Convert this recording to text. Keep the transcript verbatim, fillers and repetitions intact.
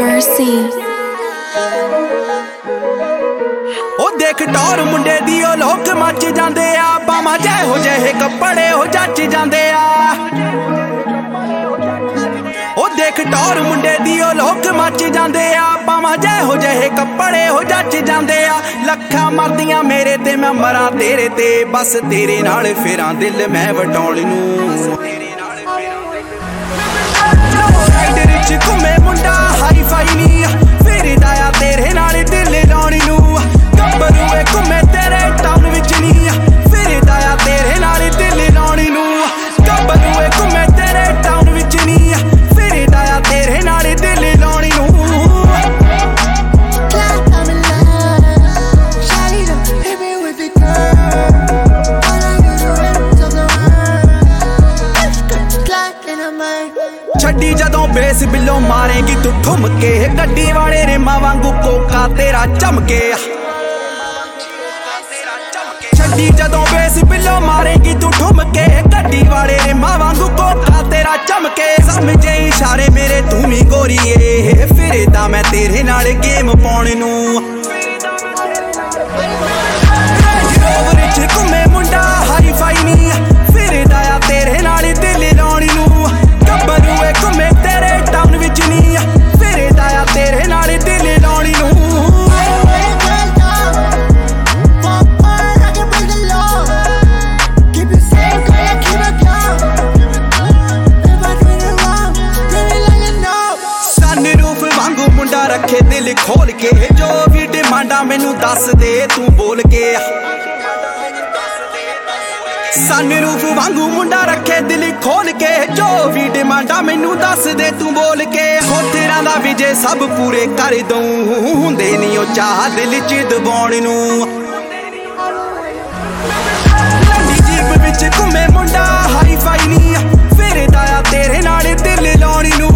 Mercy। ओ देख टौर मुंडे दी ओ लोक मच जांदे आ, पावां जेहो जेहे कपड़े हो जच जांदे आ। ओ देख टौर मुंडे दी ओ लोक मच जांदे आ, पावां जेहो जेहे कपड़े हो जच जांदे आ। लखां मरदियां मेरे ते मैं मरां तेरे ते, बस तेरे नाल फिरां दिल मैं वटाउण नूं। घूमे मुंडा हाई फाई नी फिरदा आ तेरे नाल दिल लाउण नूं। गब्बरूए घूमे तेरे टाउन विच नी फिरदा आ तेरे नाल दिल लाउण नूं। गब्बरूए घूमे तेरे टाउन विच नी फिरदा आ तेरे नाल दिल लाउण नूं। छड्डी जदों बेस बिलो मारेगी तू ठुमके, गड्डी वाले रेमा वांगू कोका तेरा चमके। छड्डी जदों बेस बिलो मारेगी तू ठुमके, गड्डी वाले रेमा वांगू कोका तेरा चमके। समझे इशारे मेरे तू नी गोरीए, फिरदा मैं तेरे नाल गेम पाउण नूं। घूमे मुंडा हाई फाई नी फिरदा आ तेरे नाल दिल लाउण नूं। गब्बरूए घूमे तेरे टाउन विच नी फिरदा आ तेरे नाल दिल लाउण नूं। सनरूफ वांगू मुंडा रखे दिल खोल के, जो भी डिमांडा मैनू दस दे तू बोल के। सनरूफ वांगू मुंडा रखे दिल खोल के, जो भी डिमांडा मैनू दस दे तू बोल के। हो तेरा दा विजे सब पूरे कर दूं, हुंदे नी ओ चाह दिल च दबाउण नूं। जीप विच घूमे मुंडा हाई फाई नी फिरदा आ तेरे नाल दिल लाउण नूं।